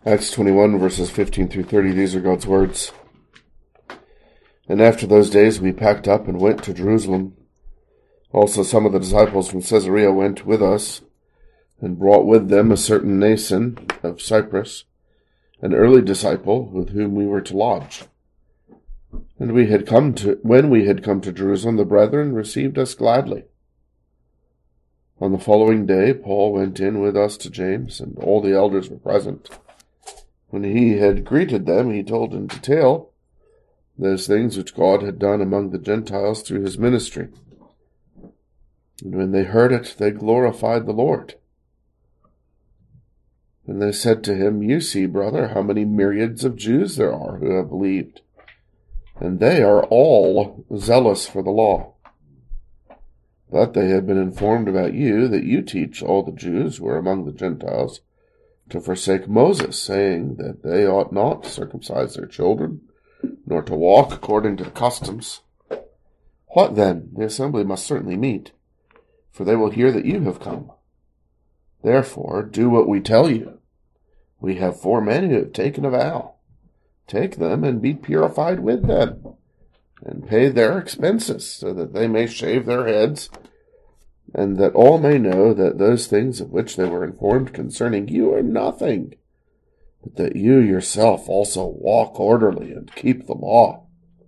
Acts 21, verses 15 through 30, these are God's words. And after those days we packed up and went to Jerusalem. Also some of the disciples from Caesarea went with us, and brought with them a certain Nason of Cyprus, an early disciple with whom we were to lodge. And when we had come to Jerusalem, the brethren received us gladly. On the following day, Paul went in with us to James, and all the elders were present. When he had greeted them, he told in detail those things which God had done among the Gentiles through his ministry. And when they heard it, they glorified the Lord. And they said to him, "You see, brother, how many myriads of Jews there are who have believed, and they are all zealous for the law. But they have been informed about you that you teach all the Jews who are among the Gentiles to forsake Moses, saying that they ought not to circumcise their children, nor to walk according to the customs. What then? The assembly must certainly meet, for they will hear that you have come. Therefore, do what we tell you. We have 4 men who have taken a vow. Take them and be purified with them, and pay their expenses, so that they may shave their heads, and that all may know that those things of which they were informed concerning you are nothing, but that you yourself also walk orderly and keep the law.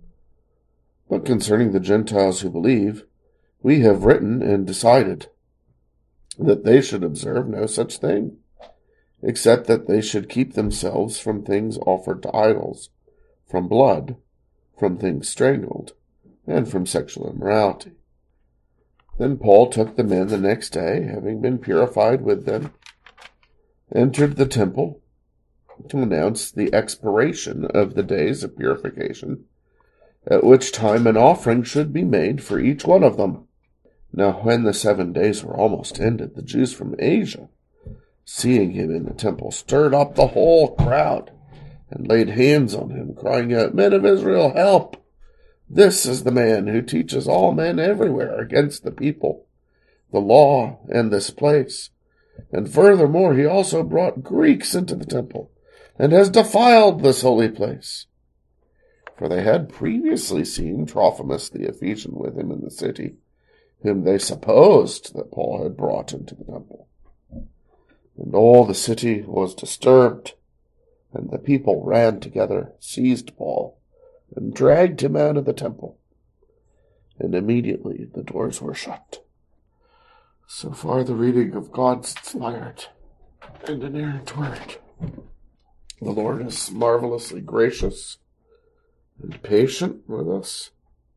But concerning the Gentiles who believe, we have written and decided that they should observe no such thing, except that they should keep themselves from things offered to idols, from blood, from things strangled, and from sexual immorality." Then Paul took the men the next day, having been purified with them, entered the temple to announce the expiration of the days of purification, at which time an offering should be made for each one of them. Now when the 7 days were almost ended, the Jews from Asia, seeing him in the temple, stirred up the whole crowd, and laid hands on him, crying out, "Men of Israel, help! This is the man who teaches all men everywhere against the people, the law, and this place. And furthermore, he also brought Greeks into the temple, and has defiled this holy place." For they had previously seen Trophimus the Ephesian with him in the city, whom they supposed that Paul had brought into the temple. And all the city was disturbed, and the people ran together, seized Paul, and dragged him out of the temple. And immediately the doors were shut. So far the reading of God's inspired and inerrant word. The Lord is marvelously gracious and patient with us.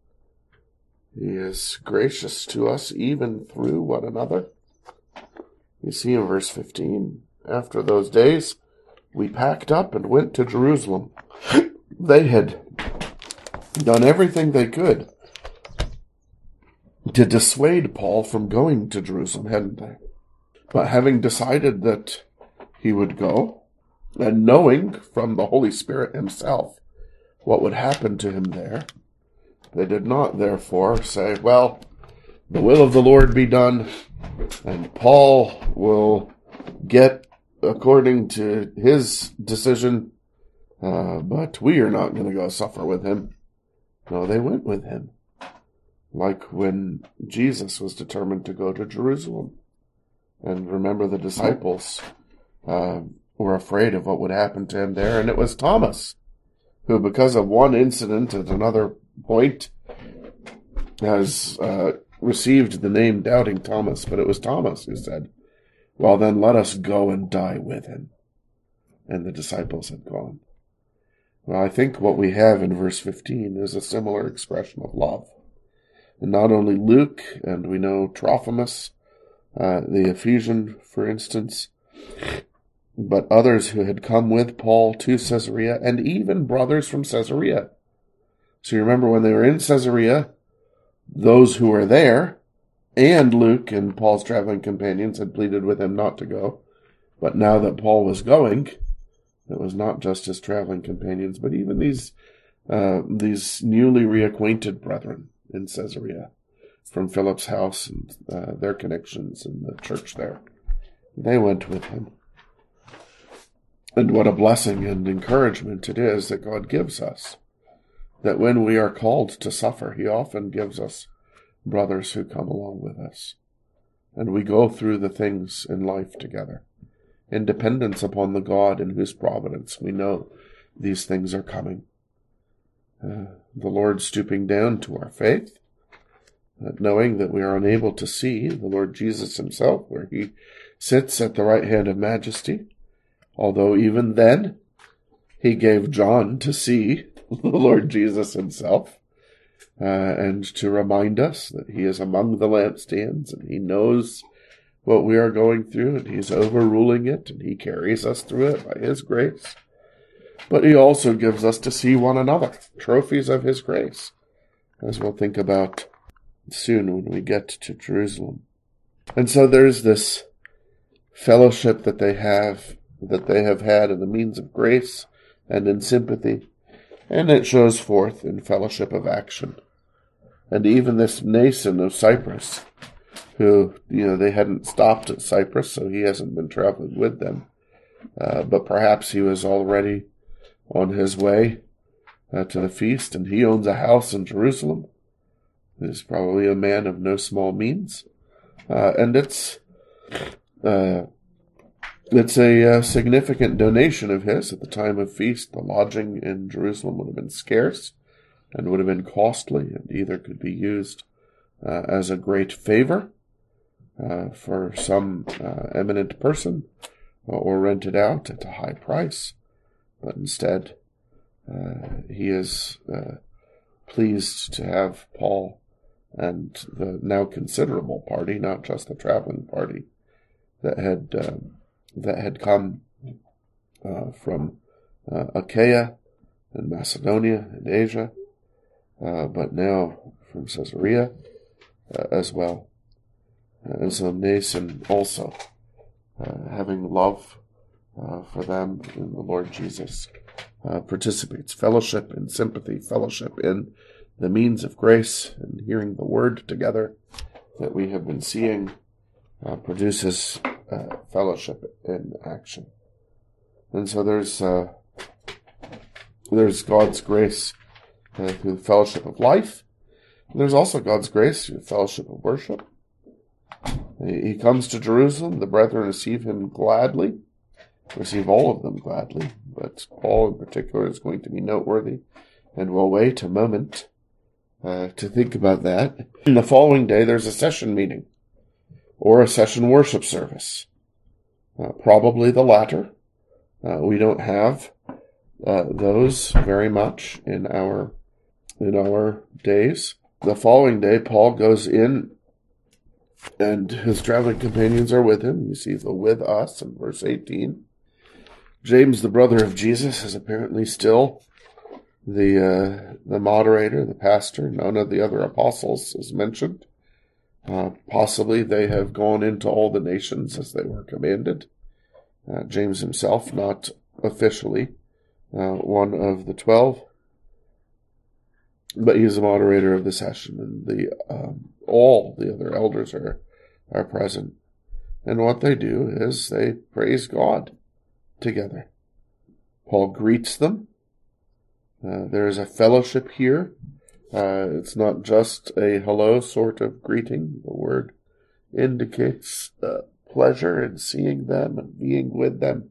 He is gracious to us even through one another. You see in verse 15, after those days, we packed up and went to Jerusalem. They had done everything they could to dissuade Paul from going to Jerusalem, hadn't they? But having decided that he would go, and knowing from the Holy Spirit himself what would happen to him there, they did not therefore say, "Well, the will of the Lord be done, and Paul will get according to his decision, but we are not going to go suffer with him." No, they went with him, like when Jesus was determined to go to Jerusalem. And remember, the disciples were afraid of what would happen to him there, and it was Thomas who, because of one incident at another point, has received the name Doubting Thomas. But it was Thomas who said, "Well, then let us go and die with him." And the disciples had gone. Well, I think what we have in verse 15 is a similar expression of love. And not only Luke, and we know Trophimus, the Ephesian, for instance, but others who had come with Paul to Caesarea, and even brothers from Caesarea. So you remember when they were in Caesarea, those who were there, and Luke and Paul's traveling companions had pleaded with him not to go. But now that Paul was going, it was not just his traveling companions, but even these newly reacquainted brethren in Caesarea from Philip's house and their connections in the church there. They went with him. And what a blessing and encouragement it is that God gives us, that when we are called to suffer, he often gives us brothers who come along with us. And we go through the things in life together, in dependence upon the God in whose providence we know these things are coming. The Lord stooping down to our faith, knowing that we are unable to see the Lord Jesus himself, where he sits at the right hand of majesty, although even then he gave John to see the Lord Jesus himself, and to remind us that he is among the lampstands, and he knows what we are going through, and he's overruling it, and he carries us through it by his grace. But he also gives us to see one another, trophies of his grace, as we'll think about soon when we get to Jerusalem. And so there's this fellowship that they have had in the means of grace and in sympathy, and it shows forth in fellowship of action. And even this Mnason of Cyprus, who, they hadn't stopped at Cyprus, so he hasn't been traveling with them, but perhaps he was already on his way to the feast, and he owns a house in Jerusalem. He's probably a man of no small means, and it's a significant donation of his. At the time of feast, the lodging in Jerusalem would have been scarce and would have been costly, and either could be used as a great favor for some eminent person, or rented out at a high price. But instead, he is pleased to have Paul and the now considerable party, not just the traveling party, that had come from Achaia and Macedonia and Asia, but now from Caesarea as well. And so Mnason also, having love for them in the Lord Jesus, participates. Fellowship in sympathy, fellowship in the means of grace, and hearing the word together that we have been seeing produces fellowship in action. And so there's God's grace through the fellowship of life. And there's also God's grace through the fellowship of worship. He comes to Jerusalem. The brethren receive him gladly, receive all of them gladly, but Paul in particular is going to be noteworthy, and we'll wait a moment to think about that. And the following day there's a session meeting, or a session worship service. Probably the latter. We don't have those very much in our days. The following day, Paul goes in, and his traveling companions are with him. You see the "with us" in verse 18. James, the brother of Jesus, is apparently still the moderator, the pastor. None of the other apostles is mentioned. Possibly they have gone into all the nations as they were commanded. James himself, not officially one of the 12, but he is the moderator of the session, and all the other elders are present. And what they do is they praise God together. Paul greets them. There is a fellowship here. It's not just a hello sort of greeting. The word indicates pleasure in seeing them and being with them.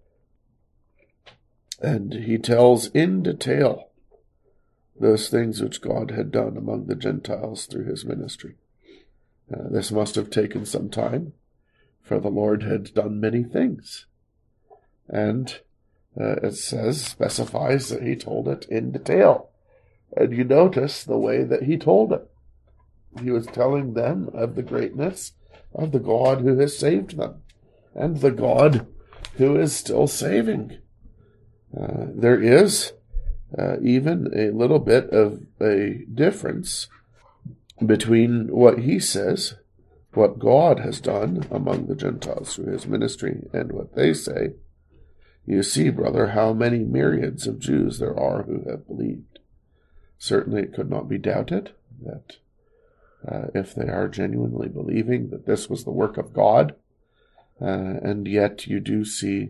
And he tells in detail those things which God had done among the Gentiles through his ministry. This must have taken some time, for the Lord had done many things. And it specifies that he told it in detail. And you notice the way that he told it. He was telling them of the greatness of the God who has saved them, and the God who is still saving. There is even a little bit of a difference between what he says, what God has done among the Gentiles through his ministry, and what they say. You see, brother, how many myriads of Jews there are who have believed. Certainly it could not be doubted that if they are genuinely believing that this was the work of God, and yet you do see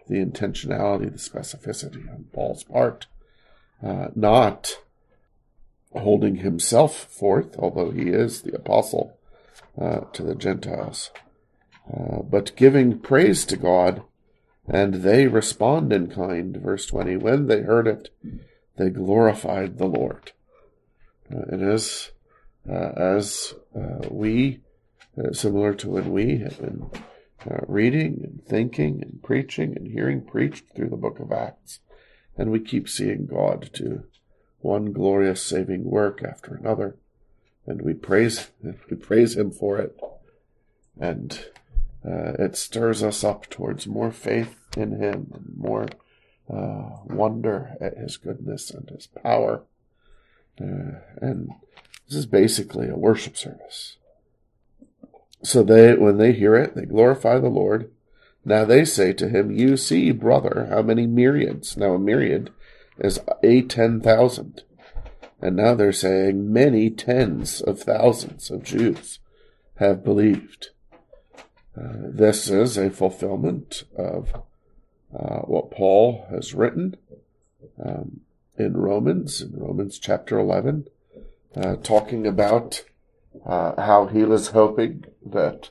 the intentionality, the specificity on Paul's part, not holding himself forth, although he is the apostle to the Gentiles, but giving praise to God, and they respond in kind. Verse 20, when they heard it, they glorified the Lord. It is as we, similar to when we have been reading and thinking and preaching and hearing preached through the book of Acts, and we keep seeing God do one glorious saving work after another, and we praise him for it, and it stirs us up towards more faith in him and more wonder at his goodness and his power. And this is basically a worship service. So when they hear it, they glorify the Lord. Now they say to him, you see, brother, how many myriads. Now a myriad is 10,000. And now they're saying many tens of thousands of Jews have believed. This is a fulfillment of what Paul has written in Romans chapter 11, talking about how he was hoping that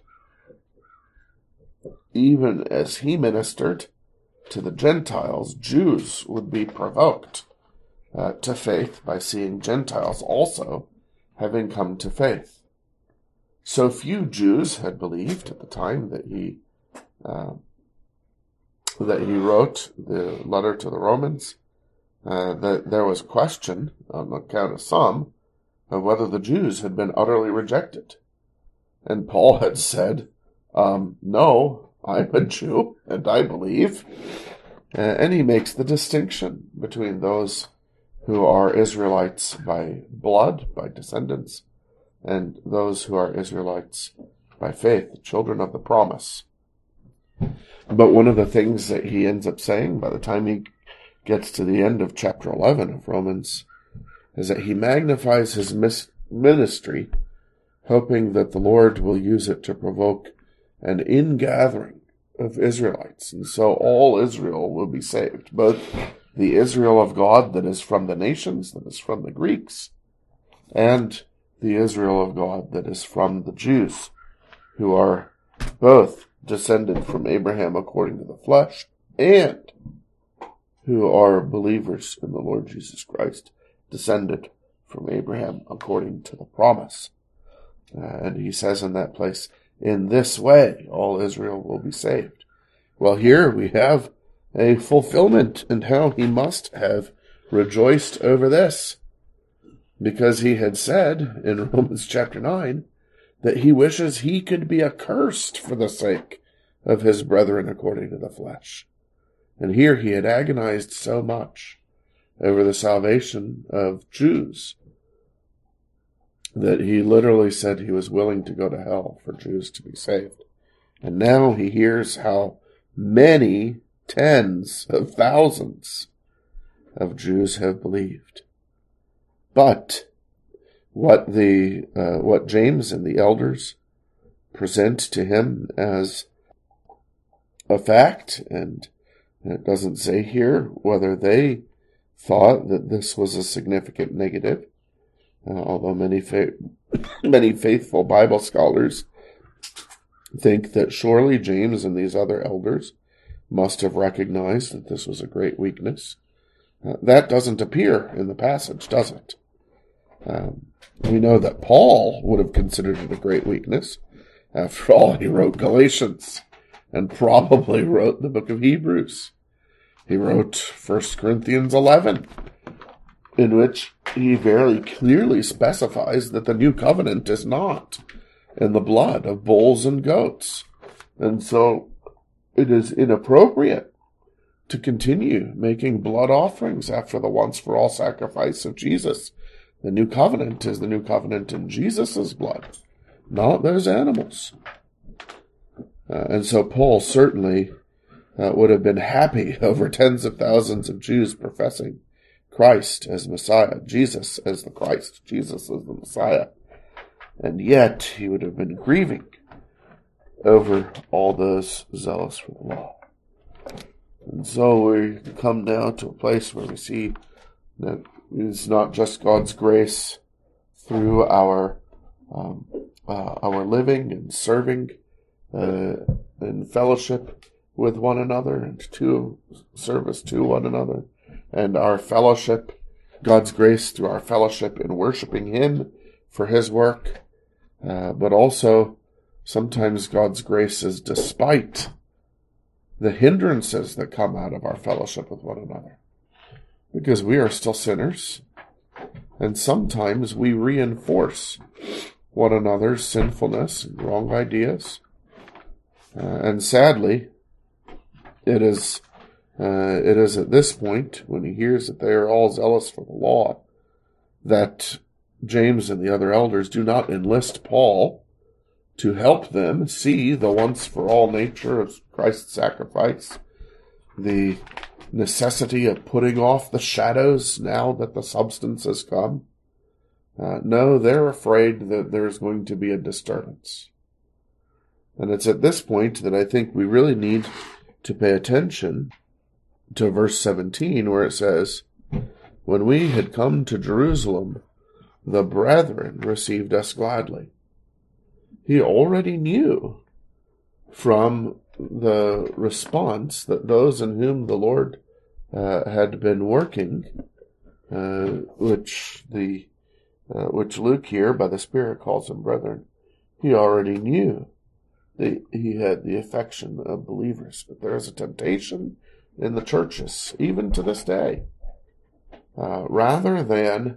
even as he ministered to the Gentiles, Jews would be provoked to faith by seeing Gentiles also having come to faith. So few Jews had believed at the time that he wrote the letter to the Romans, that there was question, on account of some, of whether the Jews had been utterly rejected. And Paul had said, no, I'm a Jew, and I believe. And he makes the distinction between those who are Israelites by blood, by descendants, and those who are Israelites by faith, the children of the promise. But one of the things that he ends up saying by the time he gets to the end of chapter 11 of Romans is that he magnifies his ministry, hoping that the Lord will use it to provoke an ingathering of Israelites. And so all Israel will be saved, both the Israel of God that is from the nations, that is from the Greeks, and the Israel of God that is from the Jews, who are both descended from Abraham according to the flesh, and who are believers in the Lord Jesus Christ, descended from Abraham according to the promise. And he says in that place, in this way all Israel will be saved. Well, here we have a fulfillment in how he must have rejoiced over this, because he had said in Romans chapter 9 that he wishes he could be accursed for the sake of his brethren according to the flesh. And here he had agonized so much over the salvation of Jews that he literally said he was willing to go to hell for Jews to be saved. And now he hears how many tens of thousands of Jews have believed. But what James and the elders present to him as a fact, and it doesn't say here whether they thought that this was a significant negative, although many faithful Bible scholars think that surely James and these other elders must have recognized that this was a great weakness. That doesn't appear in the passage, does it? We know that Paul would have considered it a great weakness. After all, he wrote Galatians and probably wrote the book of Hebrews. He wrote 1 Corinthians 11, in which he very clearly specifies that the new covenant is not in the blood of bulls and goats. And so it is inappropriate to continue making blood offerings after the once-for-all sacrifice of Jesus. The new covenant is the new covenant in Jesus' blood, not those animals. And so Paul certainly would have been happy over tens of thousands of Jews professing Christ as Messiah, Jesus as the Christ, Jesus as the Messiah. And yet he would have been grieving over all those zealous for the law. And so we come now to a place where we see that it's not just God's grace through our living and serving in fellowship with one another and to service to one another, and our fellowship, God's grace through our fellowship in worshiping Him for His work, but also sometimes God's grace is despite the hindrances that come out of our fellowship with one another, because we are still sinners, and sometimes we reinforce one another's sinfulness and wrong ideas. And sadly, it is at this point, when he hears that they are all zealous for the law, that James and the other elders do not enlist Paul to help them see the once-for-all nature of Christ's sacrifice, the necessity of putting off the shadows now that the substance has come. No, they're afraid that there's going to be a disturbance. And it's at this point that I think we really need to pay attention to verse 17, where it says, "When we had come to Jerusalem, the brethren received us gladly." He already knew from the response that those in whom the Lord had been working, which Luke here by the Spirit calls them brethren, he already knew that he had the affection of believers. But there is a temptation in the churches, even to this day, rather than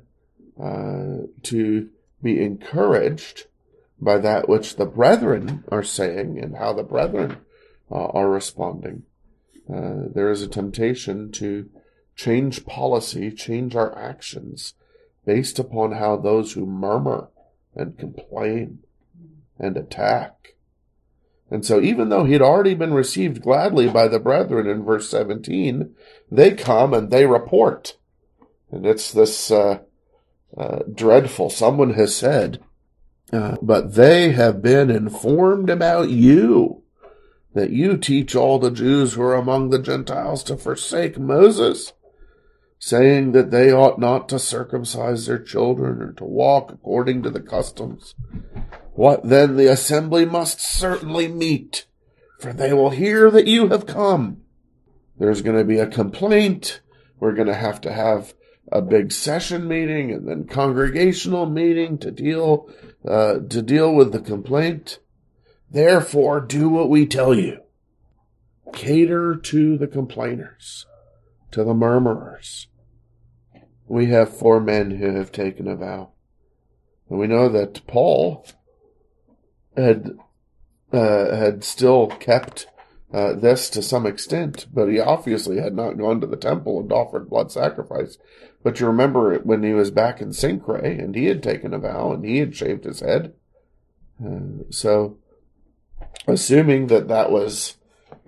to be encouraged by that which the brethren are saying and how the brethren are responding. There is a temptation to change policy, change our actions based upon how those who murmur and complain and attack. And so even though he'd already been received gladly by the brethren in verse 17, they come and they report. And it's this dreadful, someone has said, but they have been informed about you, that you teach all the Jews who are among the Gentiles to forsake Moses, saying that they ought not to circumcise their children or to walk according to the customs. What then? The assembly must certainly meet, for they will hear that you have come. There's going to be a complaint. We're going to have a big session meeting and then congregational meeting to deal with the complaint. Therefore, do what we tell you. Cater to the complainers, to the murmurers. We have 4 men who have taken a vow. And we know that Paul had still kept this to some extent, but he obviously had not gone to the temple and offered blood sacrifice. But you remember when he was back in Cenchreae, and he had taken a vow, and he had shaved his head. So, assuming that was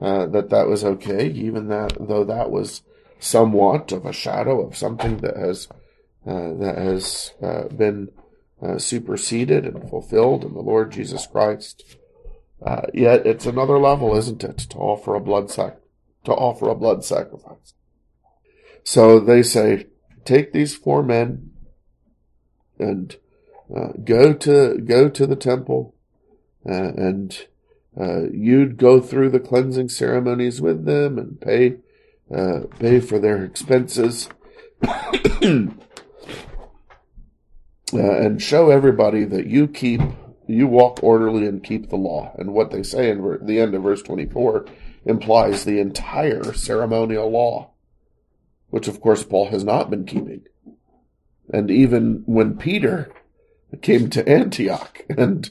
okay, even though that was somewhat of a shadow of something that has been superseded and fulfilled in the Lord Jesus Christ. Yet it's another level, isn't it, to offer a blood sacrifice. So they say, take these 4 men and go to the temple, and you'd go through the cleansing ceremonies with them and pay for their expenses. And show everybody that you walk orderly and keep the law. And what they say in the end of verse 24 implies the entire ceremonial law, which of course Paul has not been keeping. And even when Peter came to Antioch and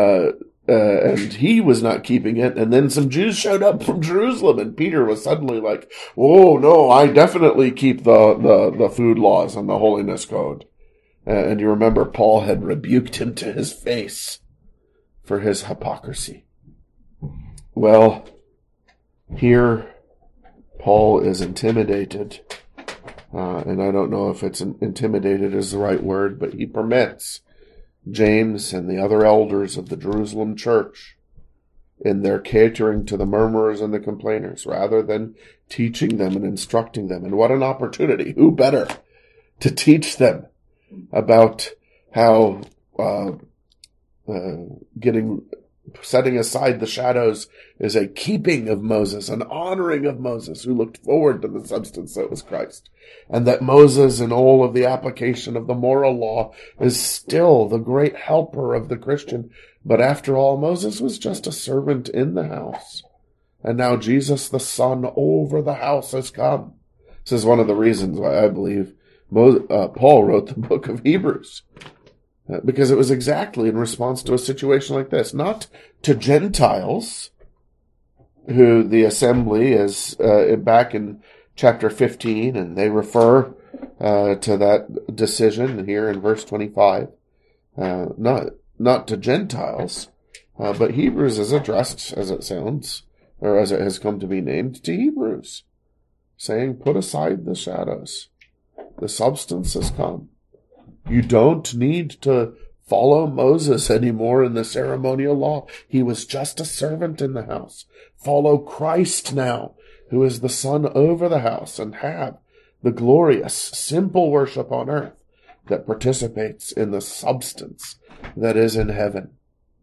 he was not keeping it, and then some Jews showed up from Jerusalem, and Peter was suddenly like, "Oh no, I definitely keep the food laws and the holiness code." And you remember Paul had rebuked him to his face for his hypocrisy. Well, here Paul is intimidated, and I don't know if it's intimidated is the right word, but he permits James and the other elders of the Jerusalem church in their catering to the murmurers and the complainers, rather than teaching them and instructing them. And what an opportunity. Who better to teach them about how setting aside the shadows is a keeping of Moses, an honoring of Moses, who looked forward to the substance that was Christ. And that Moses, in all of the application of the moral law, is still the great helper of the Christian. But after all, Moses was just a servant in the house. And now Jesus, the Son, over the house has come. This is one of the reasons why I believe Paul wrote the book of Hebrews. Because it was exactly in response to a situation like this. Not to Gentiles, who the assembly is back in chapter 15, and they refer to that decision here in verse 25. Not to Gentiles, but Hebrews is addressed, as it sounds, or as it has come to be named, to Hebrews, saying, put aside the shadows. The substance has come. You don't need to follow Moses anymore in the ceremonial law. He was just a servant in the house. Follow Christ now, who is the Son over the house, and have the glorious, simple worship on earth that participates in the substance that is in heaven.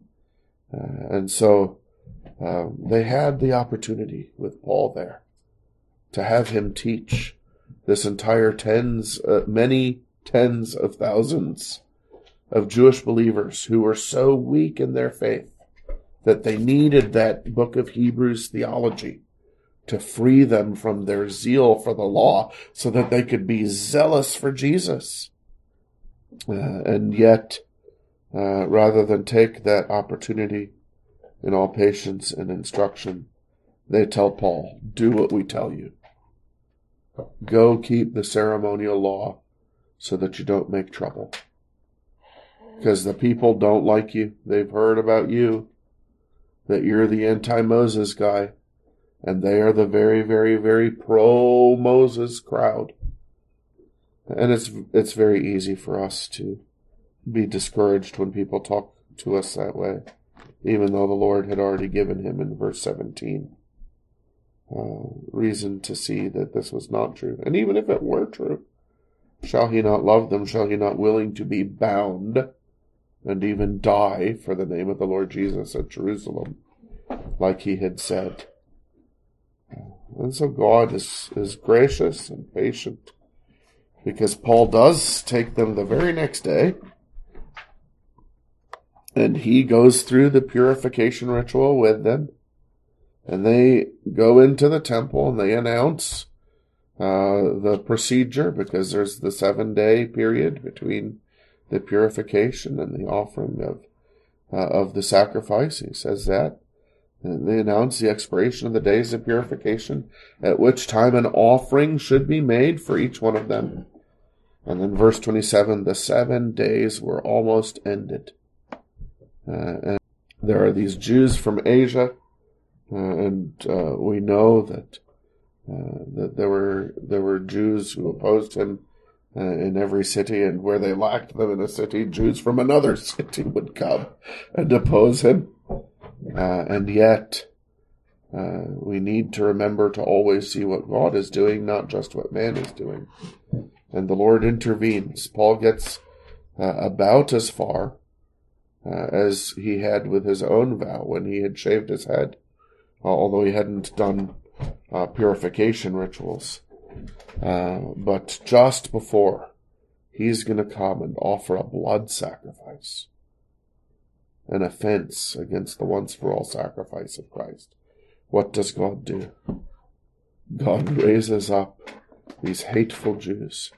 And so they had the opportunity with Paul there to have him teach this entire many tens of thousands of Jewish believers who were so weak in their faith that they needed that book of Hebrews theology to free them from their zeal for the law so that they could be zealous for Jesus. And yet, rather than take that opportunity in all patience and instruction, they tell Paul, do what we tell you. Go keep the ceremonial law so that you don't make trouble. Because the people don't like you. They've heard about you, that you're the anti-Moses guy. And they are the very, very, very pro-Moses crowd. And it's very easy for us to be discouraged when people talk to us that way, even though the Lord had already given him in verse 17 reason to see that this was not true. And even if it were true, shall he not love them? Shall he not willing to be bound and even die for the name of the Lord Jesus at Jerusalem, like he had said? And so God is gracious and patient, because Paul does take them the very next day, and he goes through the purification ritual with them, and they go into the temple and they announce the procedure, because there's the 7-day period between the purification and the offering of the sacrifice. He says that. And they announce the expiration of the days of purification, at which time an offering should be made for each one of them. And then verse 27, the 7 days were almost ended. And there are these Jews from Asia, and we know that there were Jews who opposed him in every city, and where they lacked them in a city, Jews from another city would come and oppose him. And yet, we need to remember to always see what God is doing, not just what man is doing. And the Lord intervenes. Paul gets about as far as he had with his own vow when he had shaved his head, although he hadn't done purification rituals. But just before, he's going to come and offer a blood sacrifice, an offense against the once-for-all sacrifice of Christ. What does God do? God raises up these hateful Jews,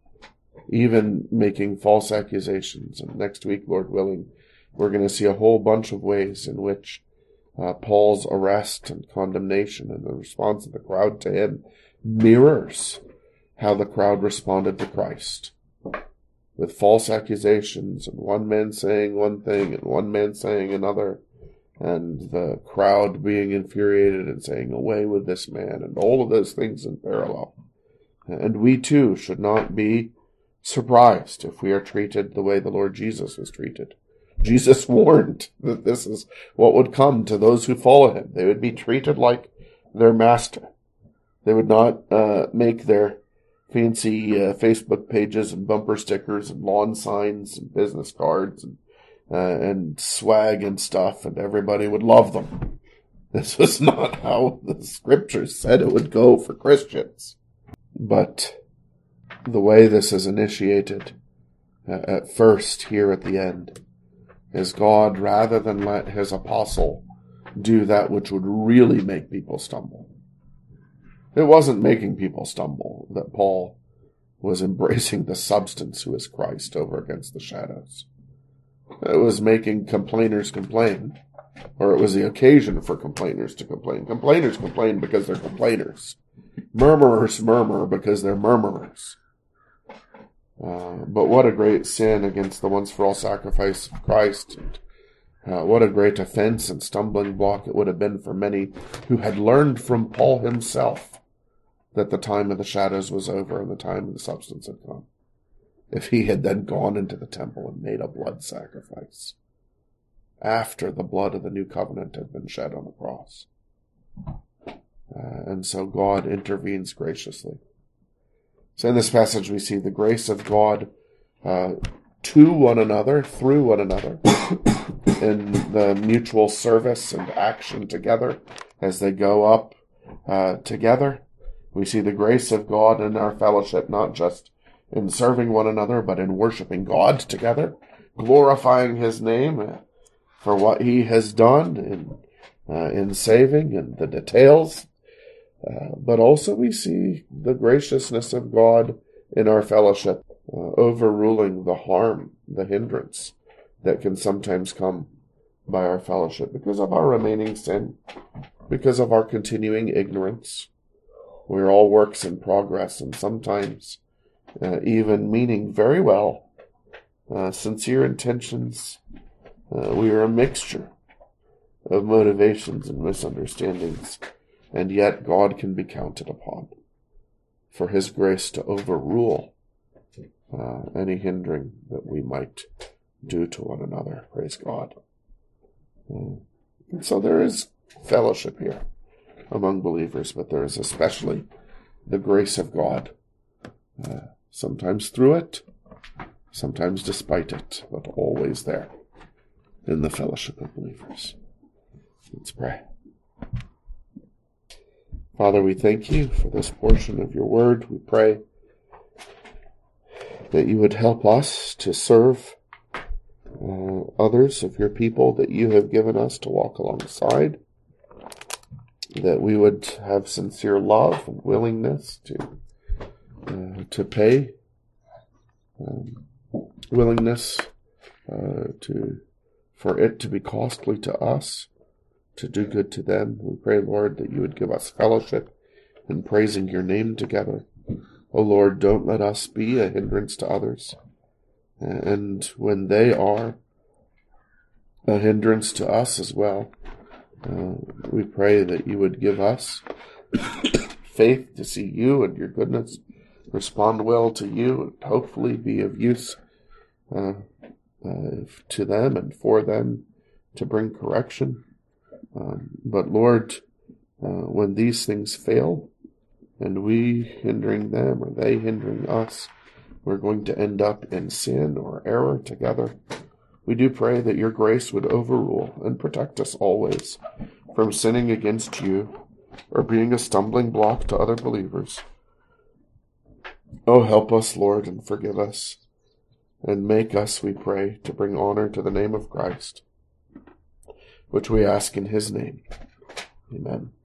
even making false accusations. And next week, Lord willing, we're going to see a whole bunch of ways in which Paul's arrest and condemnation and the response of the crowd to him mirrors how the crowd responded to Christ, with false accusations, and one man saying one thing and one man saying another, and the crowd being infuriated and saying, away with this man, and all of those things in parallel. And we too should not be surprised if we are treated the way the Lord Jesus was treated. Jesus warned that this is what would come to those who follow him. They would be treated like their master. They would not make their fancy Facebook pages and bumper stickers and lawn signs and business cards and swag and stuff, and everybody would love them. This was not how the scriptures said it would go for Christians. But the way this is initiated at first, here at the end, is God, rather than let his apostle do that which would really make people stumble. It wasn't making people stumble that Paul was embracing the substance who is Christ over against the shadows. It was making complainers complain, or it was the occasion for complainers to complain. Complainers complain because they're complainers. Murmurers murmur because they're murmurers. But what a great sin against the once-for-all sacrifice of Christ, and what a great offense and stumbling block it would have been for many who had learned from Paul himself that the time of the shadows was over and the time of the substance had come, if he had then gone into the temple and made a blood sacrifice after the blood of the new covenant had been shed on the cross. And so God intervenes graciously. So in this passage we see the grace of God to one another, through one another, in the mutual service and action together as they go up together. We see the grace of God in our fellowship, not just in serving one another, but in worshiping God together, glorifying his name for what he has done in saving and the details. But also we see the graciousness of God in our fellowship, overruling the harm, the hindrance that can sometimes come by our fellowship because of our remaining sin, because of our continuing ignorance. We're all works in progress, and sometimes even meaning very well, sincere intentions. We are a mixture of motivations and misunderstandings, and yet God can be counted upon for his grace to overrule any hindering that we might do to one another. Praise God. And so there is fellowship here among believers, but there is especially the grace of God, sometimes through it, sometimes despite it, but always there in the fellowship of believers. Let's pray. Father, we thank you for this portion of your word. We pray that you would help us to serve others of your people that you have given us to walk alongside, that we would have sincere love and willingness to pay, willingness for it to be costly to us, to do good to them. We pray, Lord, that you would give us fellowship in praising your name together. O Lord, don't let us be a hindrance to others. And when they are a hindrance to us as well, we pray that you would give us faith to see you and your goodness, respond well to you, and hopefully be of use to them and for them to bring correction. But Lord, when these things fail, and we hindering them or they hindering us, we're going to end up in sin or error together. We do pray that your grace would overrule and protect us always from sinning against you or being a stumbling block to other believers. Oh, help us, Lord, and forgive us, and make us, we pray, to bring honor to the name of Christ, which we ask in his name. Amen.